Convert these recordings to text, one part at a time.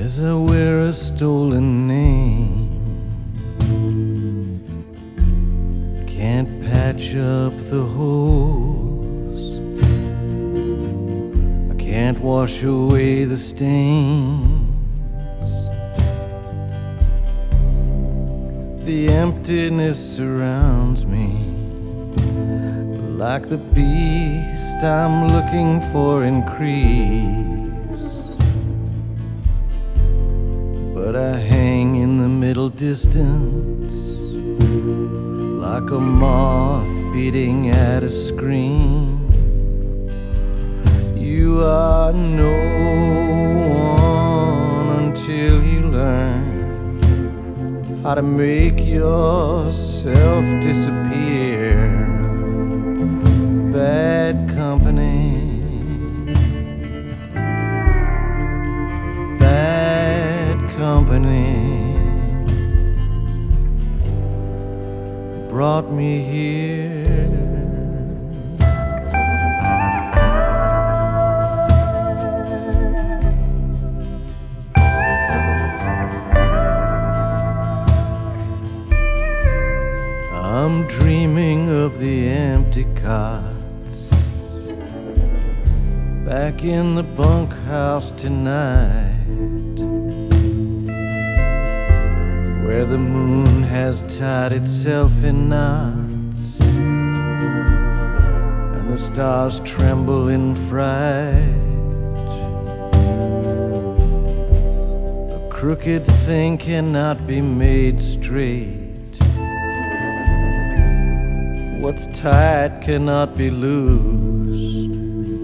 as I wear a stolen name. Can't patch up the holes, I can't wash away the stains. The emptiness surrounds me like the beast I'm looking for increase. But I hang in the middle distance like a moth beating at a screen. You are no one until you learn how to make yourself disappear. Bad company, bad company brought me here. I'm dreaming of the empty cots back in the bunkhouse tonight, where the moon has tied itself in knots and the stars tremble in fright. A crooked thing cannot be made straight. What's tight cannot be loosed.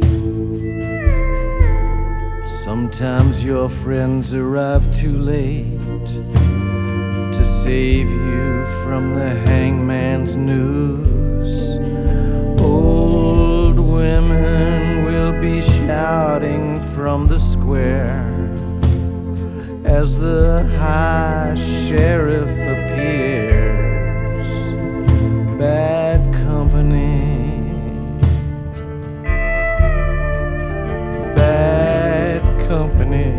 Sometimes your friends arrive too late to save you from the hangman's noose. Old women will be shouting from the square as the high sheriff appears. Bad company, bad company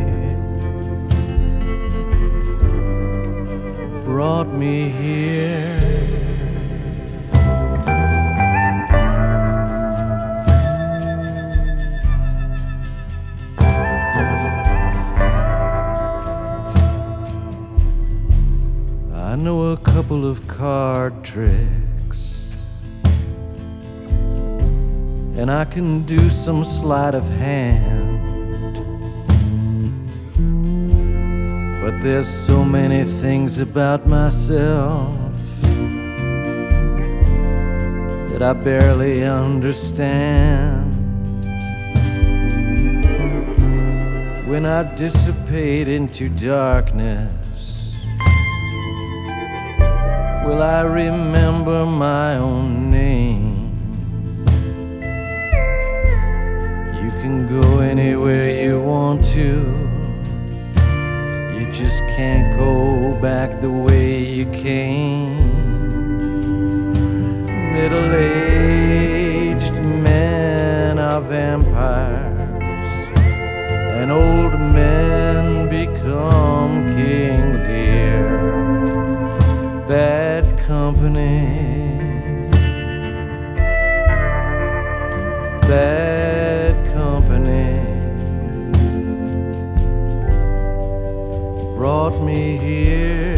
brought me here. I know a couple of card tricks, and I can do some sleight of hand. But there's so many things about myself that I barely understand. When I dissipate into darkness, will I remember my own name? You can go anywhere you want to, you just can't go back the way you came. Middle-aged men are vampires, and old men become King Lear. Bad company, bad company brought me here.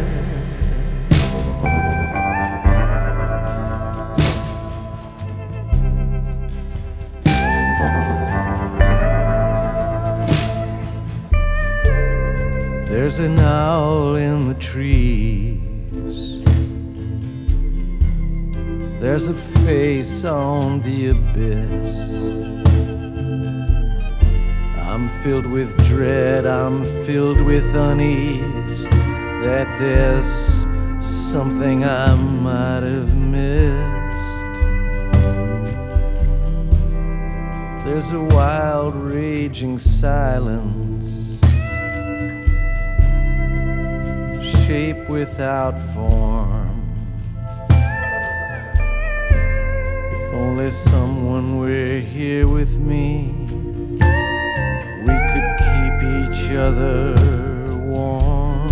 There's an owl in the trees, there's a face on the abyss. I'm filled with dread, I'm filled with unease, that there's something I might have missed. There's a wild raging silence, shape without form. If only someone were here with me, we could keep each other warm.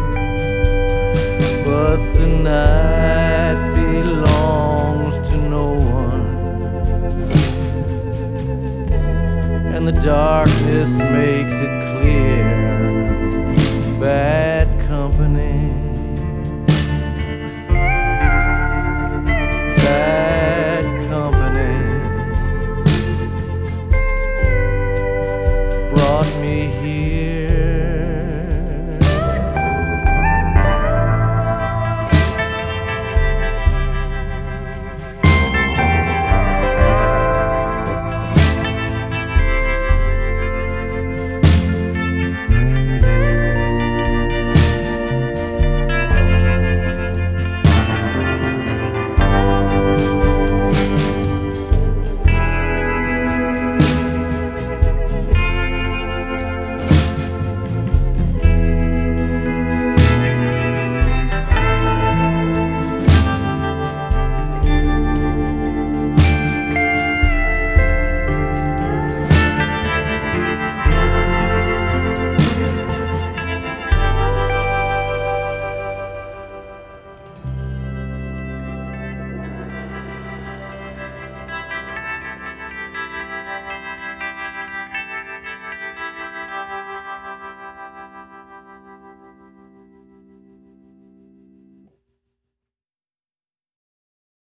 But the night belongs to no one, and the darkness makes it clear